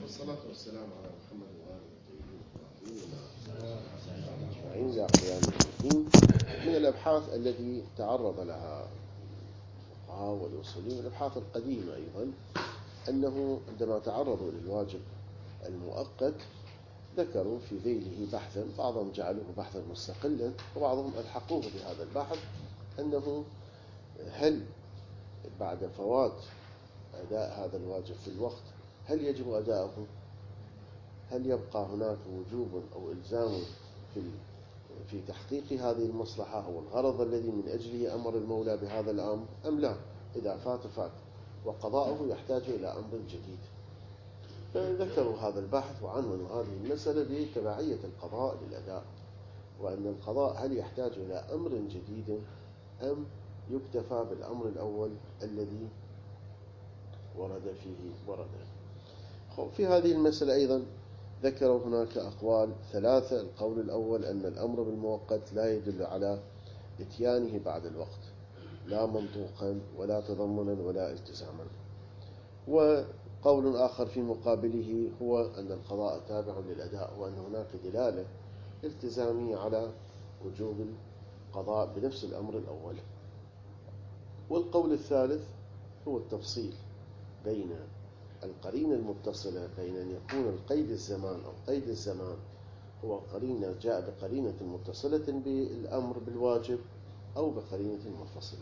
والصلاة والسلام على محمد وآله الطيبين الطاهرين أجمعين إلى قيام الدين. من الأبحاث التي تعرض لها الفقهاء والأصوليين والأبحاث القديمة أيضا أنه عندما تعرضوا للواجب المؤقت ذكروا في ذيله بحثا، بعضهم جعلوه بحثا مستقلا وبعضهم ألحقوه بهذا البحث، أنه هل بعد فوات أداء هذا الواجب في الوقت هل يجب أداءه؟ هل يبقى هناك وجوب أو إلزام في تحقيق هذه المصلحة أو الغرض الذي من أجله أمر المولى بهذا الأمر أم لا؟ إذا فات فات، وقضاؤه يحتاج إلى أمر جديد. فذكروا هذا البحث وعنونوا هذه المسألة بتبعية القضاء للأداء، وأن القضاء هل يحتاج إلى أمر جديد أم يكتفى بالأمر الأول الذي ورد فيه. في هذه المسألة أيضا ذكروا هناك أقوال ثلاثة. القول الأول أن الأمر بالمؤقت لا يدل على إتيانه بعد الوقت، لا منطوقا ولا تضمنا ولا التزاما. وقول آخر في مقابله هو أن القضاء تابع للأداء، وأن هناك دلالة التزامية على وجوب القضاء بنفس الأمر الأول. والقول الثالث هو التفصيل بين القرينة المتصلة، بين أن يكون القيد الزمان أو قيد الزمان هو قرينة جاء بقرينة متصلة بالأمر بالواجب أو بقرينة منفصلة.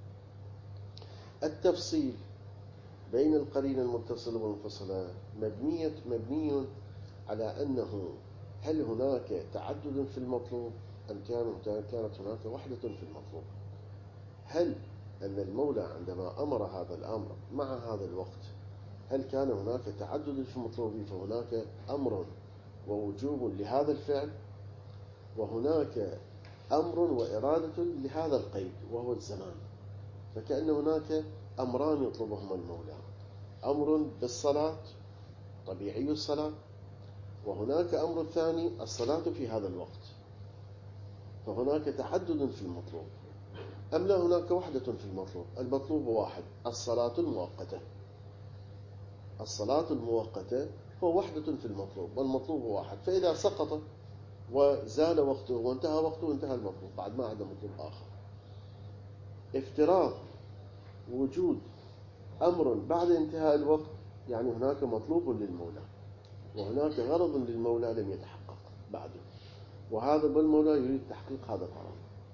التفصيل بين القرينة المتصلة والمنفصلة مبني على أنه هل هناك تعدد في المطلوب أم كانت هناك وحدة في المطلوب. هل أن المولى عندما أمر هذا الأمر مع هذا الوقت هل كان هناك تعدد في المطلوب، فهناك أمر ووجوب لهذا الفعل، وهناك أمر وإرادة لهذا القيد وهو الزمان. فكأن هناك أمران يطلبهما المولى، أمر بالصلاة طبيعي الصلاة، وهناك أمر ثاني الصلاة في هذا الوقت. فهناك تعدد في المطلوب أم لا هناك وحدة في المطلوب؟ المطلوب واحد، الصلاة المؤقتة. الصلاة المؤقتة هو وحدة في المطلوب والمطلوب واحد. فإذا سقط وزال وقته وانتهى وقته وانتهى المطلوب، بعد ما عدا مطلوب آخر. افتراض وجود أمر بعد انتهاء الوقت يعني هناك مطلوب للمولى وهناك غرض للمولى لم يتحقق بعده، وهذا المولى يريد تحقيق هذا الغرض.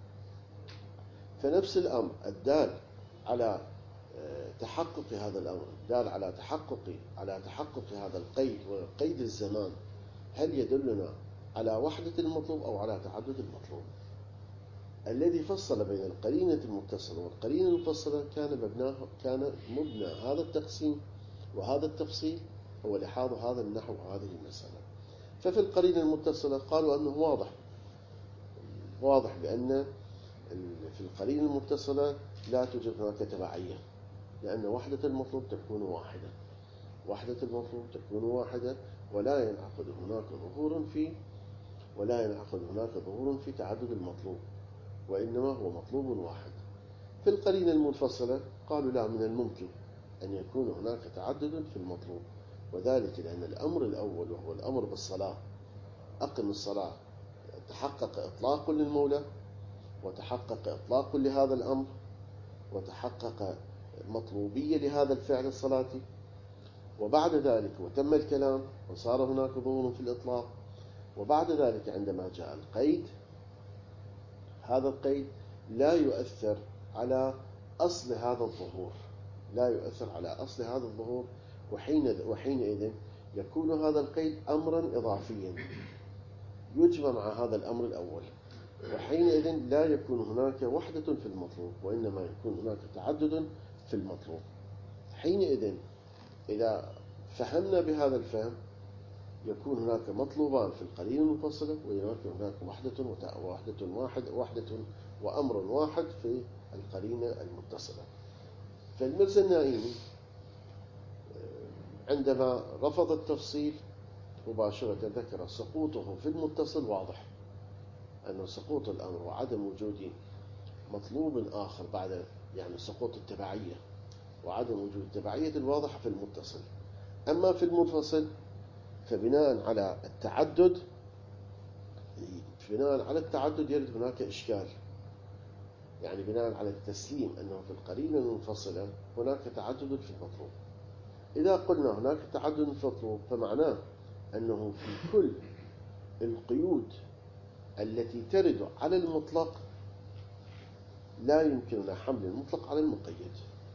فنفس الأمر الدال على تحقق هذا الأمر، دال على تحقق هذا القيد وقيد الزمان، هل يدلنا على وحدة المطلوب أو على تعدد المطلوب؟ الذي فصل بين القرينة المتصلة والقرينة المفصلة كان مبنى هذا التقسيم وهذا التفصيل هو لحاظ هذا النحو وهذه المسألة. ففي القرينة المتصلة قالوا أنه واضح بأن في القرينة المتصلة لا توجد هناك تبعية، لأن وحدة المطلوب تكون واحدة ولا ينعقد هناك ظهور في تعدد المطلوب، وإنما هو مطلوب واحد. في القرينة المنفصلة قالوا لا، من الممكن أن يكون هناك تعدد في المطلوب، وذلك لأن الأمر الأول وهو الأمر بالصلاة، أقم الصلاة، تحقق إطلاق للمولى وتحقق إطلاق لهذا الأمر وتحقق مطلوبية لهذا الفعل الصلاتي، وبعد ذلك وتم الكلام وصار هناك ظهور في الإطلاق، وبعد ذلك عندما جاء القيد، هذا القيد لا يؤثر على أصل هذا الظهور، وحينئذ يكون هذا القيد أمرا إضافيا يجمع مع هذا الأمر الأول، وحينئذ لا يكون هناك وحدة في المطلوب وإنما يكون هناك تعدد في المطلوب. حينئذ إذا فهمنا بهذا الفهم يكون هناك مطلوبان في القرينة المفصلة، ويكون هناك وحدة وأمر واحد في القرينة المتصلة. فالمرزا النائمي عندما رفض التفصيل مباشرة ذكر سقوطه في المتصل واضح، أن سقوط الأمر وعدم وجود مطلوب آخر بعد سقوط التبعية وعدم وجود التبعية الواضحة في المتصل. أما في المنفصل فبناء على التعدد يرد هناك إشكال. يعني بناء على التسليم أنه في القرينة المنفصلة هناك تعدد في المطلوب. إذا قلنا هناك تعدد في المطلوب فمعناه أنه في كل القيود التي ترد على المطلق لا يمكننا حمل المطلق على المقيد.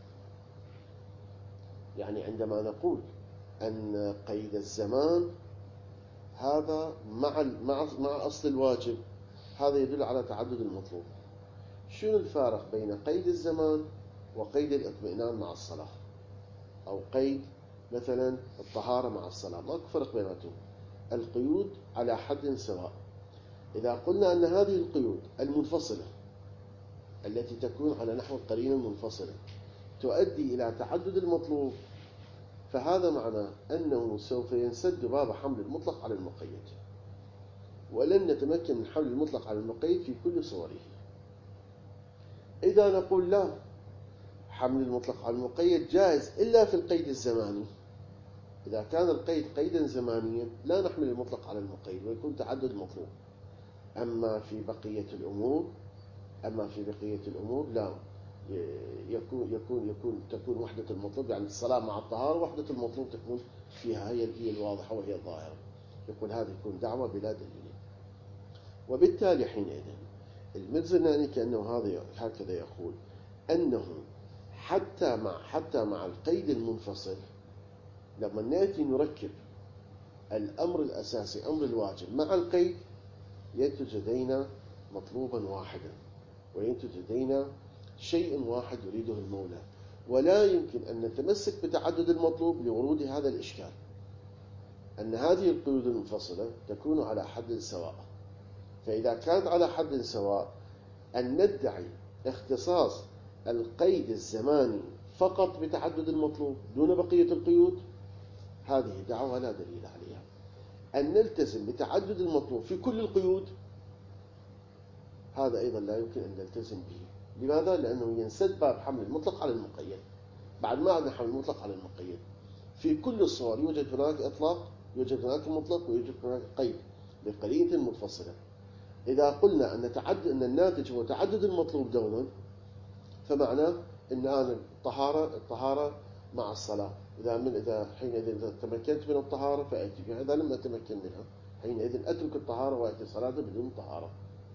يعني عندما نقول أن قيد الزمان هذا مع أصل الواجب، هذا يدل على تعدد المطلوب. شنو الفارق بين قيد الزمان وقيد الاطمئنان مع الصلاة، أو قيد مثلا الطهارة مع الصلاة؟ ماكو فرق بيناتهم، القيود على حد سواء. إذا قلنا أن هذه القيود المنفصلة التي تكون على نحو القرينة المنفصلة تؤدي إلى تعدد المطلوب، فهذا معناه أنه سوف ينسد باب حمل المطلق على المقيد، ولن نتمكن من حمل المطلق على المقيد في كل صوره. إذا نقول لا، حمل المطلق على المقيد جائز إلا في القيد الزماني، إذا كان القيد قيدا زمانيا لا نحمل المطلق على المقيد ويكون تعدد مطلوب. أما في بقية الأمور لا، تكون وحدة المطلوب، يعني الصلاة مع الطهارة وحدة المطلوب تكون فيها هي الواضحة وهي الظاهرة. يقول هذا يكون دعوة بلا دليل. وبالتالي حينئذ المرزناني كأنه هكذا يقول أنه حتى مع القيد المنفصل، لما نأتي نركب الأمر الأساسي أمر الواجب مع القيد ينتج لدينا مطلوبا واحدا، وينتج لدينا شيء واحد يريده المولى، ولا يمكن أن نتمسك بتعدد المطلوب لورود هذا الإشكال، أن هذه القيود المنفصلة تكون على حد سواء. فإذا كانت على حد سواء أن ندعي اختصاص القيد الزماني فقط بتعدد المطلوب دون بقية القيود، هذه دعوة لا دليل عليها. أن نلتزم بتعدد المطلوب في كل القيود، هذا أيضا لا يمكن أن نلتزم به. لماذا؟ لأنه ينسد باب حمل المطلق على المقيد. بعد ما عندنا حمل المطلق على المقيد في كل الصور يوجد هناك إطلاق، يوجد هناك مطلق، ويوجد هناك قيد بقرينة منفصلة. إذا قلنا أن الناتج هو تعدد المطلوب دوما، فمعناه أن أنا الطهارة مع الصلاة، إذا حينئذ تمكنت من الطهارة فأتي بها، إذا لم أتمكن منها حينئذ أترك الطهارة وأتي صلاة بدون طهارة،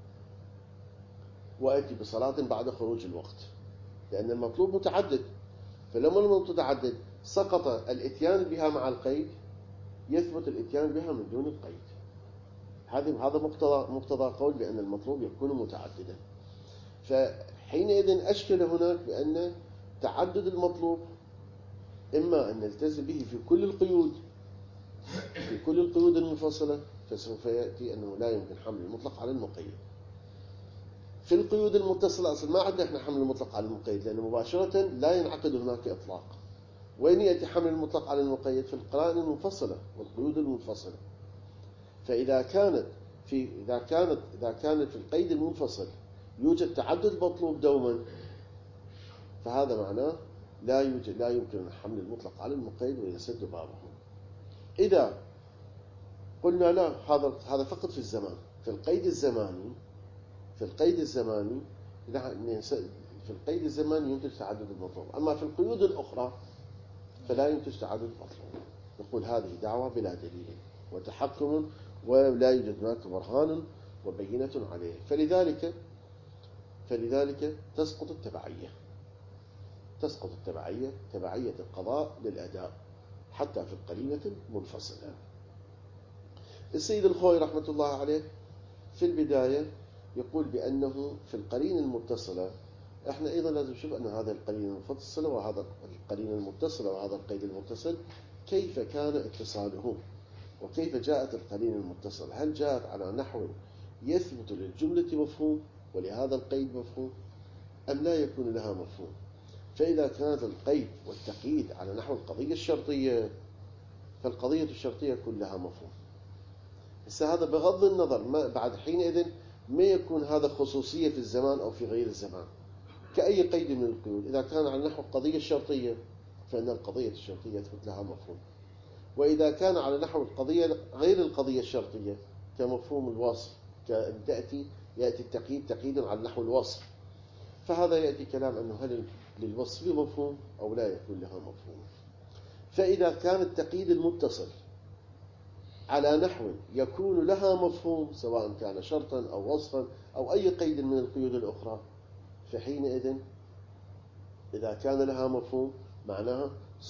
وأتي بصلاة بعد خروج الوقت، لأن المطلوب متعدد. فلما المطلوب متعدد سقط الاتيان بها مع القيد، يثبت الاتيان بها من دون القيد. هذا مقتضى قول بأن المطلوب يكون متعددا. فحينئذ أشكل هناك بأن تعدد المطلوب إما أن نلتزم به في كل القيود المنفصلة، فسوف يأتي أنه لا يمكن حمل المطلق على المقيد. في القيود المتصلة أصلا ما عندنا احنا حمل المطلق على المقيد، لأنه مباشرة لا ينعقد هناك إطلاق. وين يأتي حمل المطلق على المقيد؟ في القرائن المنفصلة والقيود المنفصلة. فإذا كانت في القيد المنفصل يوجد تعدد مطلوب دوما، فهذا معناه لا يمكن حمل المطلق على المقيد ويسد بابه. إذا قلنا لا، هذا فقط في الزمان، في القيد الزماني ينتج تعدد المطلوب، أما في القيود الأخرى فلا ينتج تعدد المطلوب. نقول هذه دعوة بلا دليل وتحكم، ولا يوجد هناك برهان وبينة عليه. فلذلك تسقط تبعية القضاء للأداء حتى في القرينة المنفصلة. السيد الخوئي رحمة الله عليه في البداية يقول بأنه في القرينة المتصلة احنا أيضا لازم نشوف أن هذا القرينة المنفصلة وهذا القرينة المتصلة وهذا القيد المتصل كيف كان اتصاله، وكيف جاءت القرينة المتصلة. هل جاءت على نحو يثبت للجملة مفهوم ولهذا القيد مفهوم، أم لا يكون لها مفهوم؟ فإذا كانت القيد والتقييد على نحو القضية الشرطية، فالقضية الشرطية يكون لها مفهوم. هذا بغض النظر بعد حينئذ ما يكون هذا خصوصية في الزمان أو في غير الزمان، كأي قيد من القيود. إذا كان على نحو القضية الشرطية فإن القضية الشرطية يثبت لها مفهوم، وإذا كان على نحو القضية غير القضية الشرطية كمفهوم الوصف، كأن يأتي التقييد تقييد على نحو الوصف، فهذا يأتي كلام أنه هل للوصف مفهوم أو لا يكون لها مفهوم. فإذا كان التقييد المتصل على نحو يكون لها مفهوم سواء كان شرطا أو وصفا أو أي قيد من القيود الأخرى، فحينئذ إذا كان لها مفهوم معناها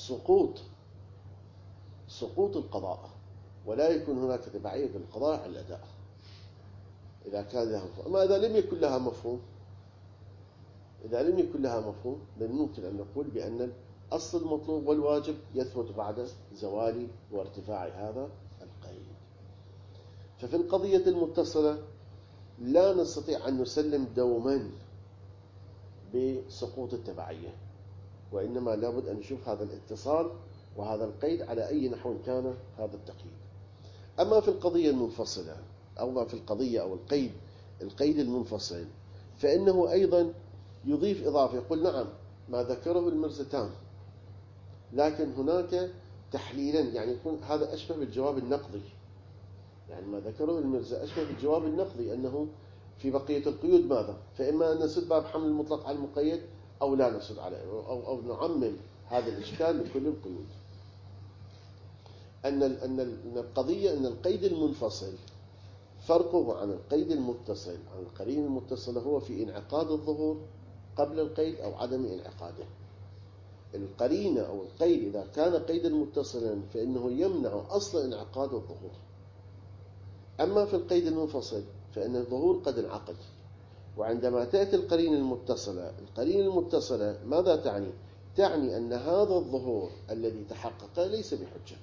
سقوط القضاء، ولا يكون هناك تبعية للقضاء على الأداء إذا كان لها مفهوم. أما إذا لم يكن لها مفهوم، لن ممكن أن نقول بأن أصل المطلوب والواجب يثبت بعد زوال وارتفاع هذا القيد. ففي القضية المتصلة لا نستطيع أن نسلم دوما بسقوط التبعية، وإنما لابد أن نشوف هذا الاتصال وهذا القيد على أي نحو كان هذا التقييد. أما في القضية المنفصلة أو في القضية أو القيد المنفصل، فإنه أيضا يضيف إضافة، يقول نعم ما ذكره المرزا تام، لكن هناك تحليلا، يعني يكون هذا أشبه بالجواب النقضي، يعني ما ذكره المرزا أشبه بالجواب النقضي، أنه في بقية القيود ماذا؟ فإما أن نسد باب حمل المطلق على المقيد أو لا نسد عليه، أو نعمم هذا الإشكال لكل القيود. أن القيد المنفصل فرقه عن القيد المتصل عن القرين المتصل هو في انعقاد الظهور قبل القيد أو عدم انعقاده. القرينة أو القيد إذا كان قيدا متصلا فإنه يمنع أصل انعقاد الظهور. أما في القيد المنفصل فإن الظهور قد انعقد، وعندما تأتي القرينة المتصلة ماذا تعني؟ تعني أن هذا الظهور الذي تحقق ليس بحجة،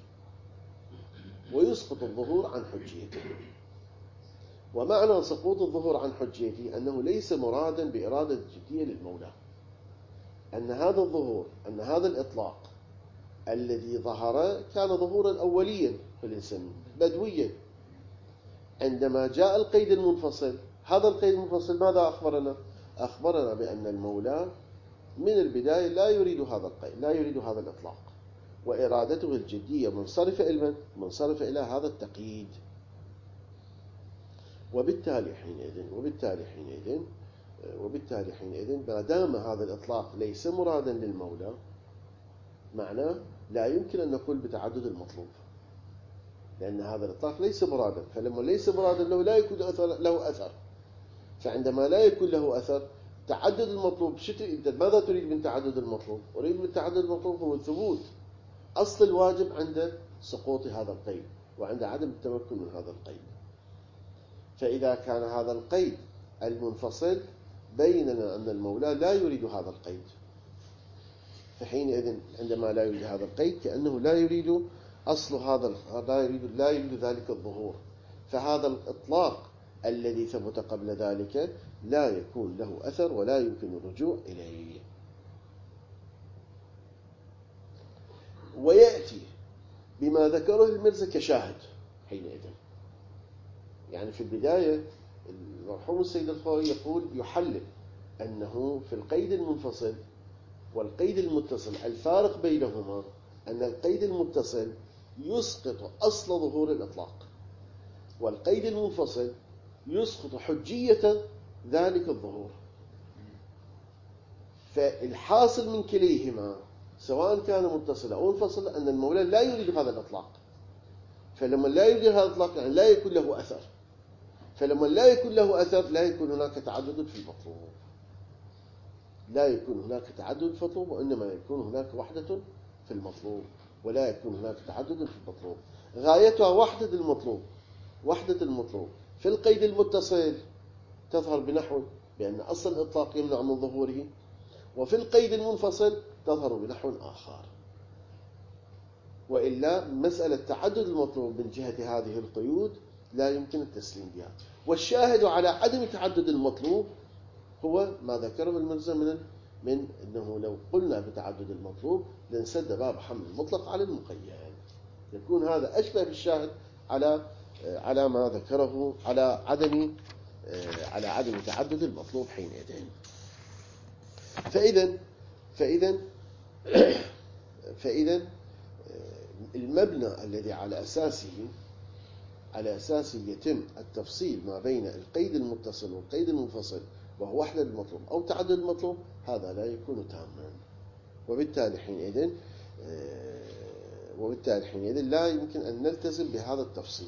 ويسقط الظهور عن حجيته. ومعنى سقوط الظهور عن حجيته أنه ليس مرادا بإرادة جدية للمولى، أن هذا الظهور، أن هذا الإطلاق الذي ظهر كان ظهورا أوليا في الإنسان بدويا. عندما جاء القيد المنفصل، هذا القيد المنفصل ماذا أخبرنا؟ أخبرنا بأن المولى من البداية لا يريد هذا القيد، لا يريد هذا الإطلاق، وإرادته الجدية منصرفة إلى هذا التقييد. وبالتالي حينئذ ما دام هذا الإطلاق ليس مرادا للمولى، معناه لا يمكن أن نقول بتعدد المطلوب، لأن هذا الإطلاق ليس مرادا، فلما ليس مرادا له لا يكون له أثر. فعندما لا يكون له أثر، تعدد المطلوب أنت ماذا تريد من تعدد المطلوب؟ أريد من تعدد المطلوب هو ثبوت أصل الواجب عند سقوط هذا القيد وعند عدم التمكن من هذا القيد. فإذا كان هذا القيد المنفصل بيننا أن المولى لا يريد هذا القيد، فحينئذ عندما لا يريد هذا القيد كأنه لا يريد أصل هذا، لا يريد ذلك الظهور، فهذا الإطلاق الذي ثبت قبل ذلك لا يكون له أثر ولا يمكن الرجوع إليه. ويأتي بما ذكره المرزا كشاهد حينئذ. يعني في البداية المرحوم السيد الخوئي يقول يحلل أنه في القيد المنفصل والقيد المتصل الفارق بينهما أن القيد المتصل يسقط أصل ظهور الإطلاق، والقيد المنفصل يسقط حجية ذلك الظهور. فالحاصل من كليهما سواء كان متصلا أو منفصلا أن المولى لا يريد هذا الإطلاق، فلما لا يريد هذا الإطلاق يعني لا يكون له أثر، فلما لا يكون له أثر لا يكون هناك تعدد في المطلوب، وإنما يكون هناك وحدة في المطلوب، ولا يكون هناك تعدد في المطلوب. غايتها وحدة المطلوب. في القيد المتصل تظهر بنحو بأن أصل الإطلاق يمنع من ظهوره، وفي القيد المنفصل تظهر بنحو آخر. وإلا مسألة تعدد المطلوب من جهة هذه القيود لا يمكن التسليم بها. والشاهد على عدم تعدد المطلوب هو ما ذكره المرزا من أنه لو قلنا بتعدد المطلوب لنسد باب حمل المطلق على المقيد. يكون هذا أشبه بالشاهد على ما ذكره على عدم تعدد المطلوب حينئذ. فإذا المبنى الذي على أساسه يتم التفصيل ما بين القيد المتصل والقيد المنفصل، وهو وحدة المطلوب أو تعدد المطلوب، هذا لا يكون تاما. وبالتالي حينئذ لا يمكن أن نلتزم بهذا التفصيل.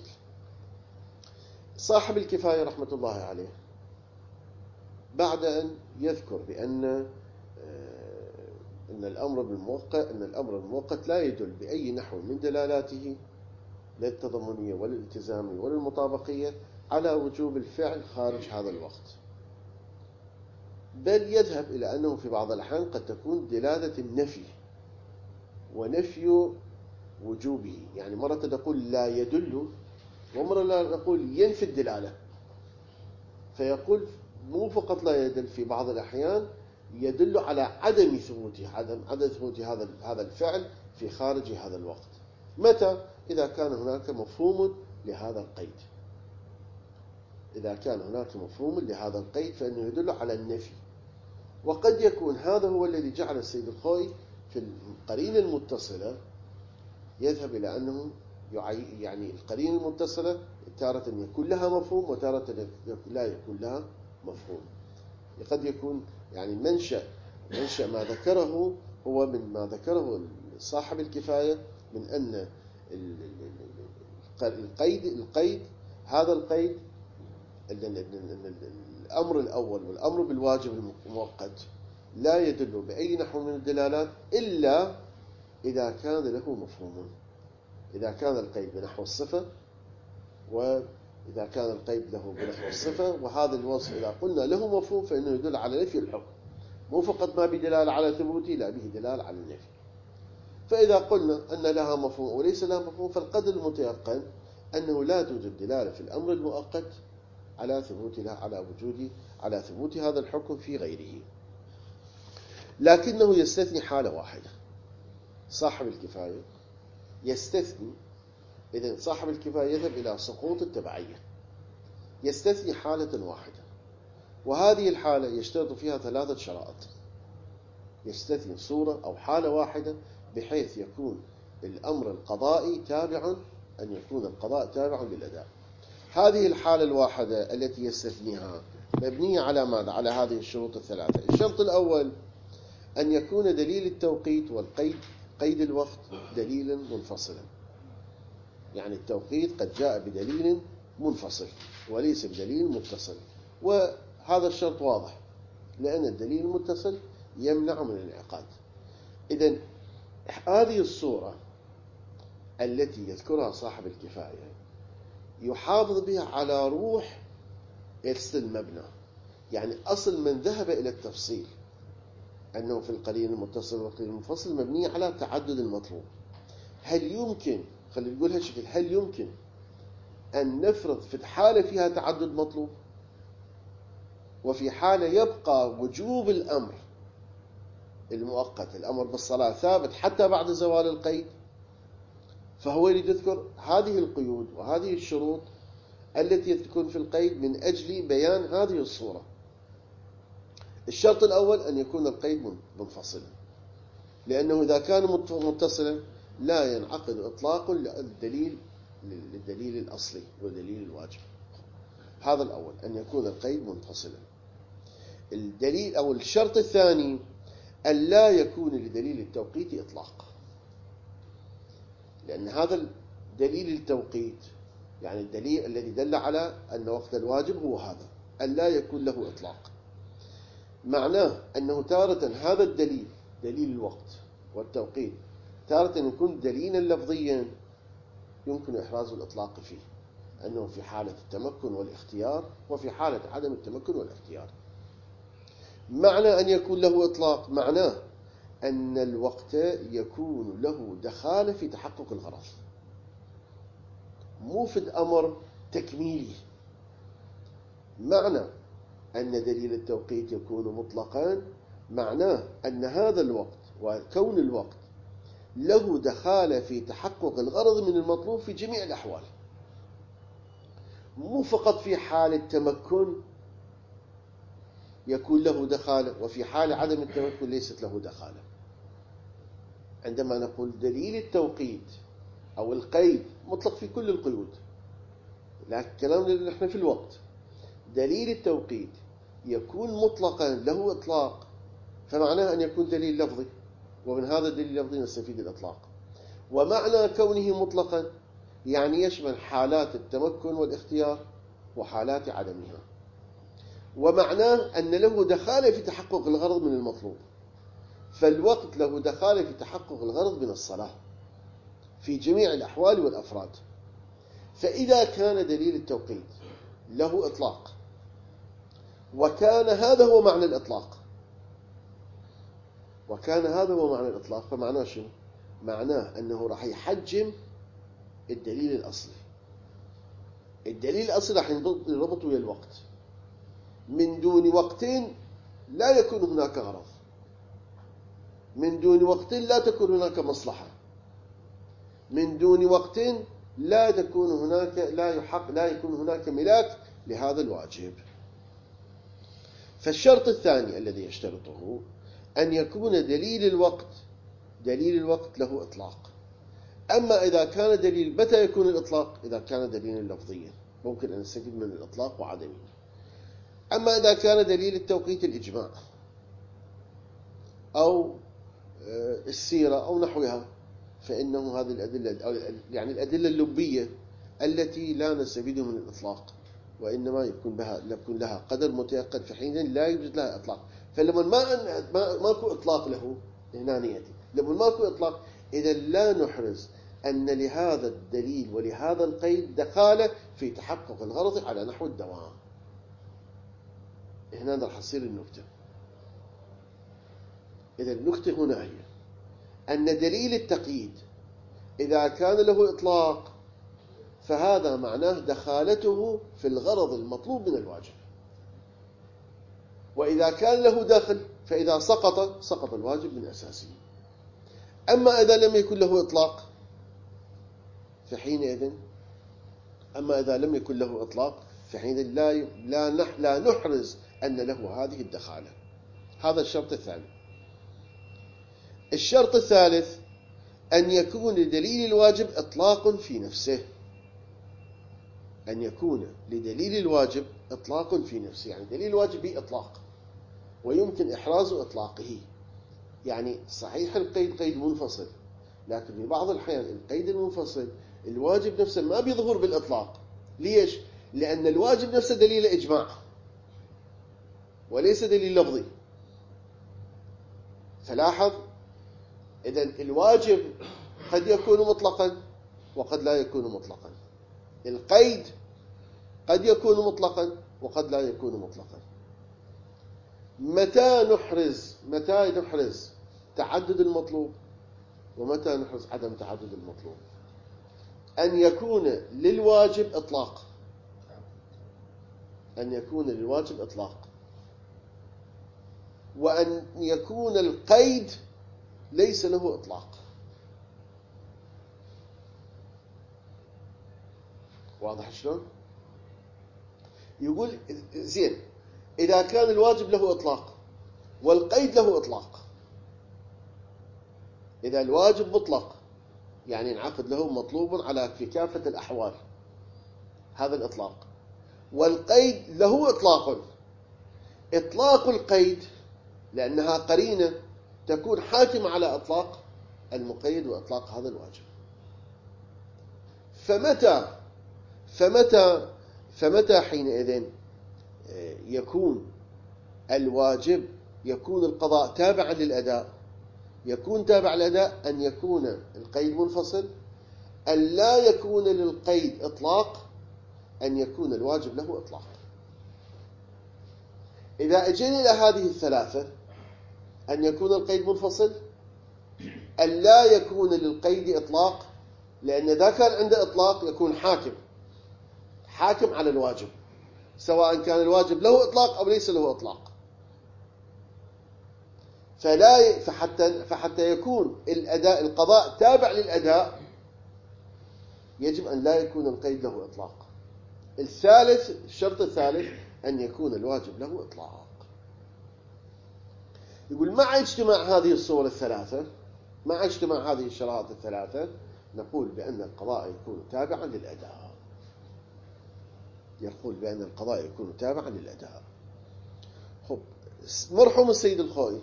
صاحب الكفاية رحمة الله عليه بعد أن يذكر بأن الأمر المؤقت لا يدل بأي نحو من دلالاته، لا التضمنية ولا الالتزامية ولا المطابقية، على وجوب الفعل خارج هذا الوقت، بل يذهب إلى أنه في بعض الأحيان قد تكون دلالة النفي ونفي وجوبه. يعني مرة نقول لا يدل، ومرة لا نقول ينفي الدلالة. فيقول مو فقط لا يدل، في بعض الأحيان يدل على عدم ثبوته، عدم ثبوت هذا الفعل في خارج هذا الوقت. متى؟ إذا كان هناك مفهوم لهذا القيد. إذا كان هناك مفهوم لهذا القيد فإنه يدل على النفي. وقد يكون هذا هو الذي جعل السيد الخوئي في القرينة المتصلة يذهب إلى أنه يعني القرينة المتصلة تارة يكون لها مفهوم وتارة لا يكون لها مفهوم. قد يكون يعني منشأ ما ذكره هو من ما ذكره صاحب الكفاية، من أن القيد هذا القيد الأمر الأول والأمر بالواجب المؤقت لا يدل بأي نحو من الدلالات إلا إذا كان له مفهوم. إذا كان القيد بنحو الصفة، وإذا كان القيد له بنحو الصفة وهذا الوصف إذا قلنا له مفهوم فإنه يدل على نفي الحكم، مو فقط ما بدلالة على ثبوته، لا به دلالة على النفي. فإذا قلنا أن لها مفهوم وليس لها مفهوم، فالقدر المتيقن أنه لا توجد دلالة في الأمر المؤقت على ثبوت هذا الحكم في غيره. لكنه يستثني حالة واحدة. صاحب الكفاية يستثني، إذن صاحب الكفاية يذهب إلى سقوط التبعية، يستثني حالة واحدة، وهذه الحالة يشترط فيها 3 شرائط. يستثني صورة أو حالة واحدة بحيث يكون الأمر القضائي أن يكون القضاء تابعا للأداء. هذه الحالة الواحدة التي يستثنيها مبنية على ماذا؟ على هذه الشروط ال3. الشرط الأول أن يكون دليل التوقيت قيد الوقت دليلا منفصلا. يعني التوقيت قد جاء بدليل منفصل وليس بدليل متصل، وهذا الشرط واضح لأن الدليل المتصل يمنع من الانعقاد. إذن هذه الصورة التي يذكرها صاحب الكفاية يحافظ بها على روح أصل المبنى. يعني أصل من ذهب إلى التفصيل أنه في القرين المتصل والقرين المنفصل مبني على تعدد المطلوب. هل يمكن، خلينا نقولها بشكل، هل يمكن أن نفرض في حالة فيها تعدد مطلوب وفي حالة يبقى وجوب الأمر المؤقت، الأمر بالصلاة ثابت حتى بعد زوال القيد؟ فهو يريد يذكر هذه القيود وهذه الشروط التي تكون في القيد من أجل بيان هذه الصورة. الشرط الأول أن يكون القيد منفصلا، لأنه إذا كان متصلا لا ينعقد إطلاق للدليل الأصلي والدليل الواجب. هذا الأول، أن يكون القيد منفصلا. الدليل أو الشرط الثاني أن لا يكون لدليل التوقيت إطلاق، لأن هذا دليل التوقيت يعني الدليل الذي دل على أن وقت الواجب هو هذا، أن لا يكون له إطلاق. معناه أنه تارة هذا الدليل دليل الوقت والتوقيت تارة يكون دليلا لفظيا يمكن إحراز الإطلاق فيه، أنه في حالة التمكن والاختيار وفي حالة عدم التمكن والاختيار. معنى أن يكون له إطلاق معناه أن الوقت يكون له دخالة في تحقق الغرض، مو في أمر تكميلي. معنى أن دليل التوقيت يكون مطلقا معناه أن هذا الوقت وكون الوقت له دخالة في تحقق الغرض من المطلوب في جميع الأحوال، مو فقط في حال التمكن يكون له دخالة وفي حال عدم التمكن ليست له دخالة. عندما نقول دليل التوقيت أو القيد مطلق في كل القيود، لكن كلامنا نحن في الوقت. دليل التوقيت يكون مطلقا له إطلاق، فمعناه أن يكون دليل لفظي، ومن هذا الدليل اللفظي نستفيد الإطلاق. ومعنى كونه مطلقا يعني يشمل حالات التمكن والاختيار وحالات عدمها. ومعناه أن له دخالة في تحقق الغرض من المطلوب، فالوقت له دخالة في تحقق الغرض من الصلاة في جميع الأحوال والأفراد. فإذا كان دليل التوقيت له إطلاق، وكان هذا هو معنى الإطلاق، فمعناه شنو؟ معناه أنه راح يحجم الدليل الأصلي. الدليل الأصلي راح يربط ويا الوقت. من دون وقت لا يكون هناك غرض، من دون وقت لا تكون هناك مصلحة، من دون وقت لا يكون هناك ملاك لهذا الواجب. فالشرط الثاني الذي يشترطه أن يكون دليل الوقت له إطلاق. أما إذا كان دليل، متى يكون الإطلاق؟ إذا كان دليلا لفظيا ممكن أن نستفيد من الإطلاق وعدمه. أما إذا كان دليل التوقيت الإجماع أو السيرة أو نحوها، فإنه هذه الأدلة يعني الأدلة اللبية التي لا نستفيد من الإطلاق، وإنما يكون لها قدر متيقن، في حين لا يوجد لها إطلاق. فلما ماكو إطلاق له هنا نيتي، لما ماكو إطلاق، إذا لا نحرز أن لهذا الدليل ولهذا القيد دخالة في تحقق الغرض على نحو الدوام. هنا راح تصير النكتة. إذا النكتة هنا هي أن دليل التقييد إذا كان له إطلاق فهذا معناه دخالته في الغرض المطلوب من الواجب، وإذا كان له داخل فإذا سقط الواجب من أساسه. أما إذا لم يكن له إطلاق فحينئذ لا نحرز أن له هذه الدخالة. هذا الشرط الثاني. الشرط الثالث أن يكون لدليل الواجب إطلاق في نفسه. أن يكون لدليل الواجب إطلاق في نفسه، يعني دليل الواجب به إطلاق ويمكن إحراز إطلاقه. يعني صحيح القيد قيد منفصل، لكن في بعض الأحيان القيد المنفصل الواجب نفسه ما بيظهر بالإطلاق. ليش؟ لأن الواجب نفسه دليل إجماع وليس دليل لفظي. فلاحظ، إذن الواجب قد يكون مطلقا وقد لا يكون مطلقا، القيد قد يكون مطلقا وقد لا يكون مطلقا. متى نحرز تعدد المطلوب ومتى نحرز عدم تعدد المطلوب؟ أن يكون للواجب إطلاق، وأن يكون القيد ليس له إطلاق. واضح شلون؟ يقول زين، إذا كان الواجب له إطلاق والقيد له إطلاق، إذا الواجب مطلق يعني ينعقد له مطلوب في كافة الأحوال، هذا الإطلاق، والقيد له إطلاق القيد لأنها قرينة تكون حاكمة على إطلاق المقيد وإطلاق هذا الواجب. فمتى حينئذ يكون الواجب، يكون القضاء تابعا للأداء، يكون تابع للأداء أن يكون القيد منفصل، أن لا يكون للقيد إطلاق، أن يكون الواجب له إطلاق. إذا أجينا إلى هذه الثلاثة، أن يكون القيد منفصل، أن لا يكون للقيد إطلاق، لأن إذا كان عنده إطلاق يكون حاكم على الواجب، سواء كان الواجب له إطلاق أو ليس له إطلاق. فحتى يكون القضاء تابع للأداء يجب أن لا يكون القيد له إطلاق. الشرط الثالث أن يكون الواجب له إطلاق. يقول مع اجتماع هذه الصور الثلاثة، مع اجتماع هذه الشرائط الثلاثة، نقول بأن القضاء يكون تابعا للأداء. يقول بأن القضاء يكون تابعا للأداء. خب، مرحوم السيد الخوئي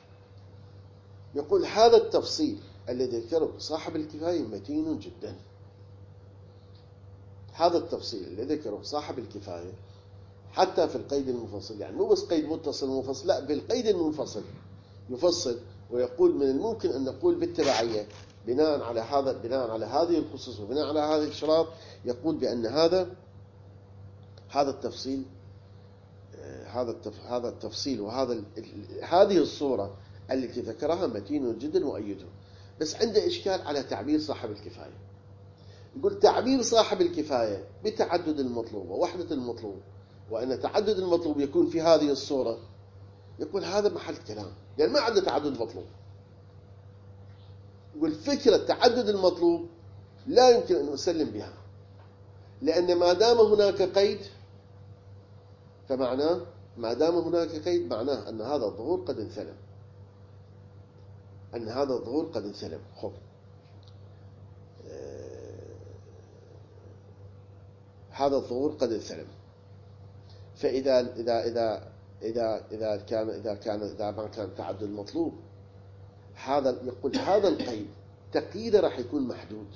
يقول هذا التفصيل الذي ذكره صاحب الكفاية متين جدا. هذا التفصيل الذي ذكره صاحب الكفاية حتى في القيد المنفصل، يعني مو بس قيد متصل ومنفصل، لا، بالقيد المنفصل يفصل ويقول من الممكن أن نقول بالتبعية بناء على هذه الخصوص وبناء على هذه الشراط، يقول بأن هذا التفصيل هذا التفصيل هذه الصورة التي ذكرها متين جدا مؤيده. بس عنده إشكال على تعبير صاحب الكفاية. يقول تعبير صاحب الكفاية بتعدد المطلوب ووحدة المطلوب، وأن تعدد المطلوب يكون في هذه الصورة، يقول هذا محل كلام، يعني ما عنده تعدد مطلوب. يقول فكرة تعدد المطلوب لا يمكن أن أسلم بها، لأن ما دام هناك قيد فمعناه معناه أن هذا الظهور قد انسلم، خب، هذا الظهور قد انسلم. فإذا ما كان تعدد المطلوب، يقول هذا القيد تقييده راح يكون محدود.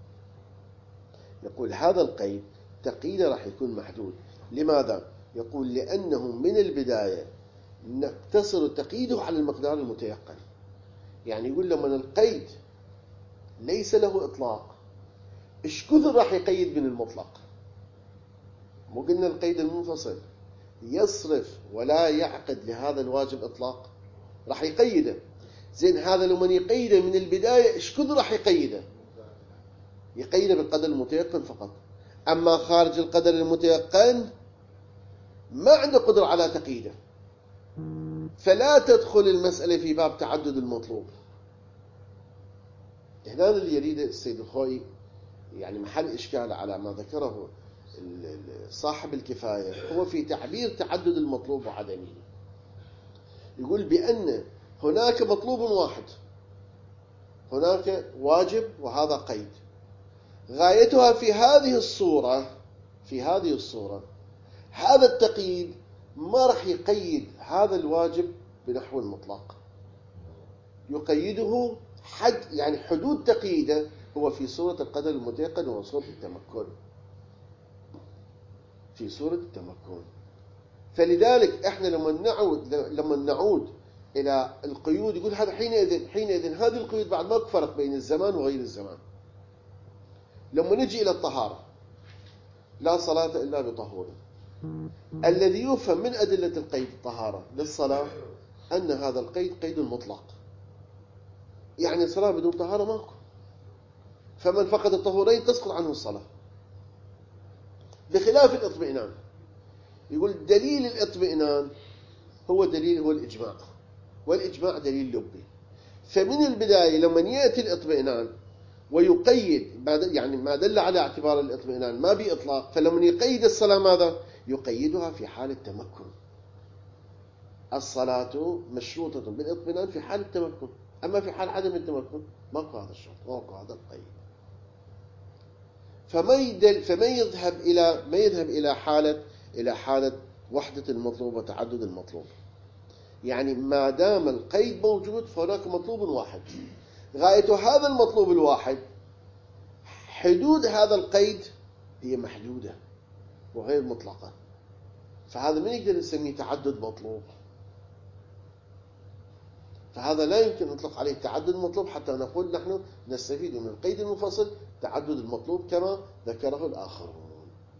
لماذا؟ يقول لأنه من البداية نقتصر تقييده على المقدار المتيقن. يعني يقول لما القيد ليس له إطلاق، إيش كثر راح يقيد من المطلق؟ مو قلنا القيد المنفصل يصرف ولا يعقد لهذا الواجب إطلاق، راح يقيده. زين، هذا لما يقيده من البداية إيش كثر راح يقيده بالقدر المتيقن فقط. أما خارج القدر المتيقن ما عنده قدرة على تقييده، فلا تدخل المسألة في باب تعدد المطلوب. هنا اللي يريد السيد الخوئي، يعني محل إشكال على ما ذكره صاحب الكفاية هو في تعبير تعدد المطلوب وعدمه. يقول بأن هناك مطلوب واحد، هناك واجب وهذا قيد، غايتها في هذه الصورة هذا التقييد ما راح يقيد هذا الواجب بنحو المطلق، يقيده يعني حدود تقييده هو في صورة القدر المتيقن وصورة التمكن. فلذلك احنا لما نعود الى القيود، يقول هذا حينئذ هذه القيود بعد ما فرق بين الزمان وغير الزمان. لما نجي الى الطهارة، لا صلاة الا بطهور، الذي يفهم من أدلة القيد الطهارة للصلاة أن هذا القيد قيد مطلق، يعني صلاة بدون طهارة ماكو، فمن فقد الطهورين تسقط عنه الصلاة. بخلاف الاطمئنان، يقول دليل الاطمئنان هو الإجماع، والإجماع دليل لبي. فمن البداية لما يأتي الاطمئنان ويقيد، يعني ما دل على اعتبار الاطمئنان ما بإطلاق، فلما يقيد الصلاة ماذا؟ يقيدها في حال التمكن. الصلاة مشروطة بالاطمئنان في حال التمكن، أما في حال عدم التمكن ماكو هذا الشرط، ماكو هذا القيد. فما يذهب إلى حالة وحدة المطلوب وتعدد المطلوب. يعني ما دام القيد موجود فهناك مطلوب واحد، غاية هذا المطلوب الواحد، حدود هذا القيد هي محدودة وغير مطلقة، فهذا ما نقدر نسميه تعدد مطلوب. فهذا لا يمكن نطلق عليه تعدد المطلوب حتى نقول نحن نستفيد من القيد المنفصل تعدد المطلوب كما ذكره الآخرون.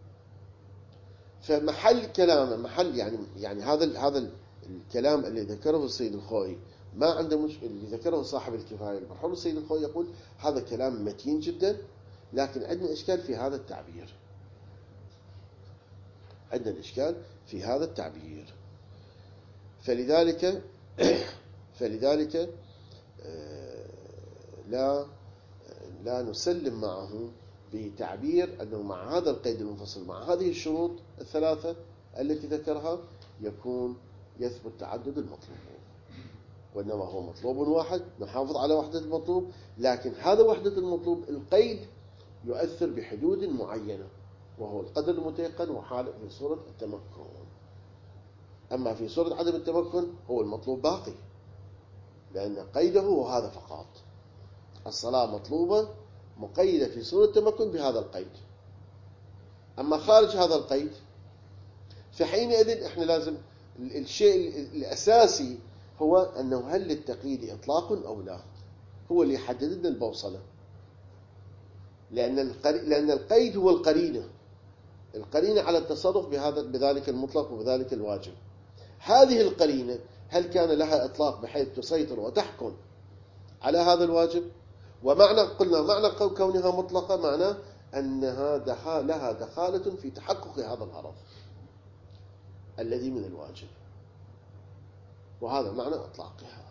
فمحل كلامه يعني هذا الكلام اللي ذكره السيد الخوئي ما عنده اللي ذكره صاحب الكفاية المرحوم السيد الخوئي، يقول هذا كلام متين جدا، لكن عندنا إشكال في هذا التعبير. فلذلك لا نسلم معه بتعبير أنه مع هذا القيد المنفصل مع هذه الشروط الثلاثة التي ذكرها يثبت تعدد المطلوب. وإنما هو مطلوب واحد، نحافظ على وحدة المطلوب، لكن هذا وحدة المطلوب القيد يؤثر بحدود معينة، وهو القدر المتيقن وحالة في صورة التمكن. أما في صورة عدم التمكن هو المطلوب باقي، لأن قيده هو هذا فقط. الصلاة مطلوبة مقيدة في صورة التمكن بهذا القيد. أما خارج هذا القيد فحينئذ إحنا لازم الشيء الأساسي هو أنه هل للتقييد إطلاق أو لا، هو اللي يحدد لنا البوصلة. لأن القيد هو القرينة على التصرف بذلك المطلق وبذلك الواجب. هذه القرينة هل كان لها إطلاق بحيث تسيطر وتحكم على هذا الواجب؟ قلنا معنى كونها مطلقة معناه أنها لها دخالة في تحقق هذا الغرض الذي من الواجب، وهذا معنى إطلاقها.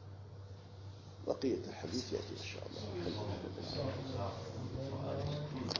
بقية الحديث يأتي إن شاء الله.